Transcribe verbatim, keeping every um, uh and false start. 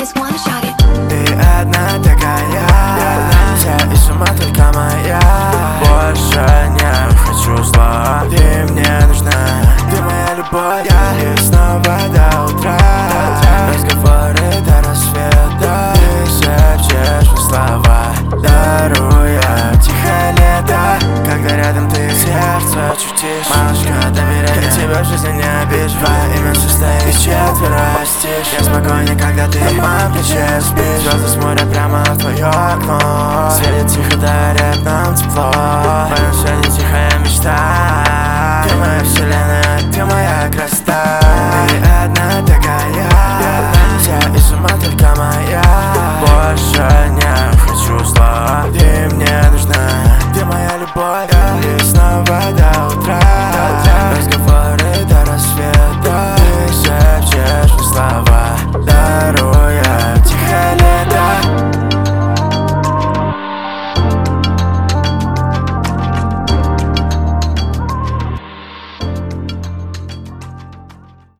just wanna shock it. Ты одна такая, вся и с ума только моя. Больше не хочу зла, ты мне нужна, ты моя любовь. И снова до утра, разговоры до рассвета. Ты шепчешь мне слова, даруя тихое лето. Когда рядом ты, сердце чуть тише. Малышка, доверяй, я тебя в жизни не обижу. Твое имя состоит из четверо стишь. Я спокойнее, когда ты на моем плече спишь. Звезды смотрят прямо в твое окно, светит тихо, дарят нам тепло. В моем саде тихая мечта. Ты моя вселенная, ты моя красота.